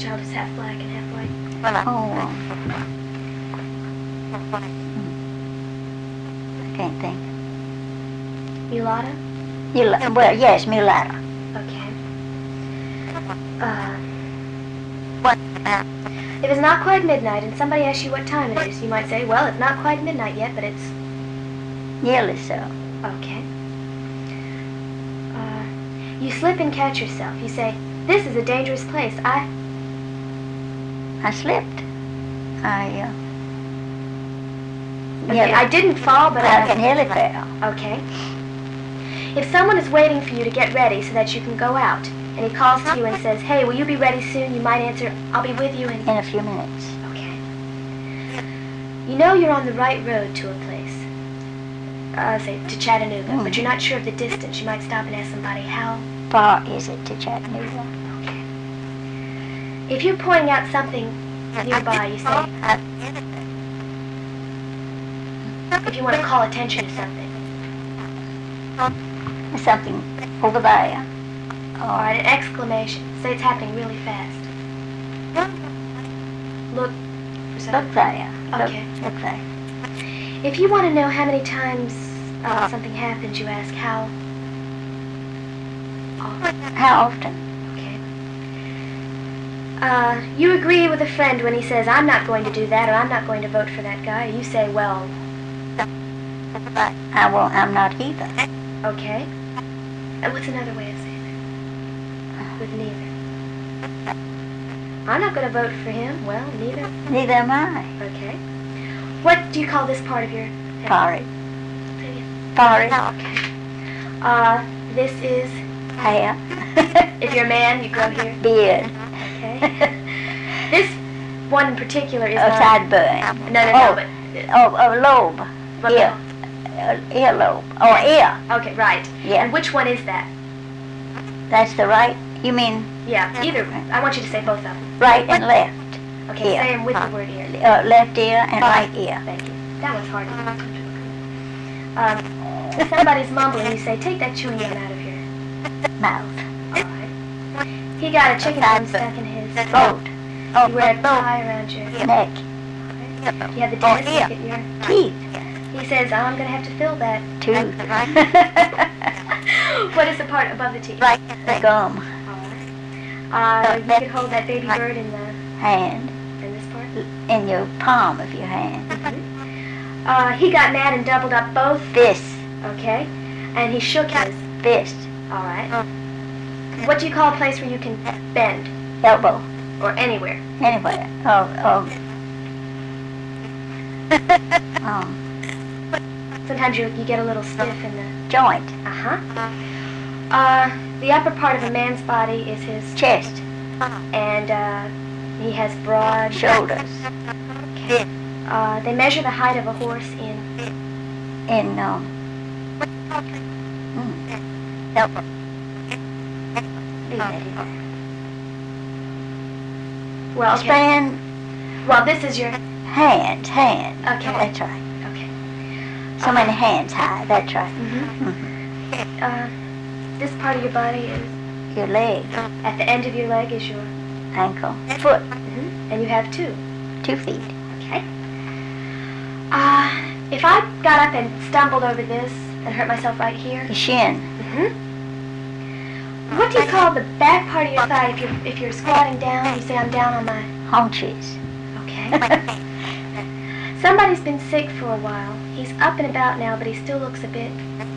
child who's half black and half white? Oh, I can't think. Mulatto? Well, yes, mulatto. Okay. If it's not quite midnight and somebody asks you what time it is, you might say, well, it's not quite midnight yet, but it's... Nearly so. Okay. You slip and catch yourself. You say, this is a dangerous place. I slipped. Okay, I didn't fall, but I nearly fell. Okay. If someone is waiting for you to get ready so that you can go out, and he calls to you and says, hey, will you be ready soon? You might answer, I'll be with you in a few minutes. Okay. You know you're on the right road to a place. Say, to Chattanooga, but you're not sure of the distance. You might stop and ask somebody, how far is it to Chattanooga? Okay. If you're pointing out something nearby, you say, if you want to call attention to something. Something over there. All right, an exclamation. Say it's happening really fast. Look for something. Look there. Okay. Look there. If you want to know how many times something happens, you ask how often. How often? Okay. You agree with a friend when he says, I'm not going to do that, or I'm not going to vote for that guy. You say, well... I'm not either. Okay. What's another way of saying that? With neither. I'm not going to vote for him. Well, neither. Neither am I. Okay. What do you call this part of your head? Forehead. Forehead. Okay. This is... Hair. If you're a man, you grow here. Beard. Okay. This one in particular is sideburn. No, but... lobe. Ear. Earlobe. Oh, ear. Okay, right. Yeah. And which one is that? That's the right? You mean? Yeah, either. I want you to say both of them. Right and left. Okay, say them with the word ear. Left ear and right ear. Thank you. That one's hard to do. If somebody's mumbling, you say, take that chewing gum out of your mouth. All right. He got a chicken bone stuck in his throat. You wear a tie around your neck. You have the dentist look at your teeth. He says, oh, I'm going to have to fill that tooth. What is the part above the teeth? Right. The gum. All right. You could hold that baby bird in the hand. In this part? In your palm of your hand. Mm-hmm. He got mad and doubled up both fists. Okay. And he shook his fist. All right. What do you call a place where you can bend? Elbow. Or anywhere? Anywhere. Sometimes you get a little stiff in the joint. The upper part of a man's body is his chest, and he has broad shoulders. Okay. They measure the height of a horse in elbow. Well, okay. Span. Well, this is your hand. Okay. That's right. Okay. So many hands high. That's right. This part of your body is your leg. At the end of your leg is your ankle. Foot. And you have 2 feet. Okay. If I got up and stumbled over this and hurt myself right here. Your shin. What do you call the back part of your thigh if you're squatting down? You say I'm down on my haunches. Okay. Somebody's been sick for a while. He's up and about now, but he still looks a bit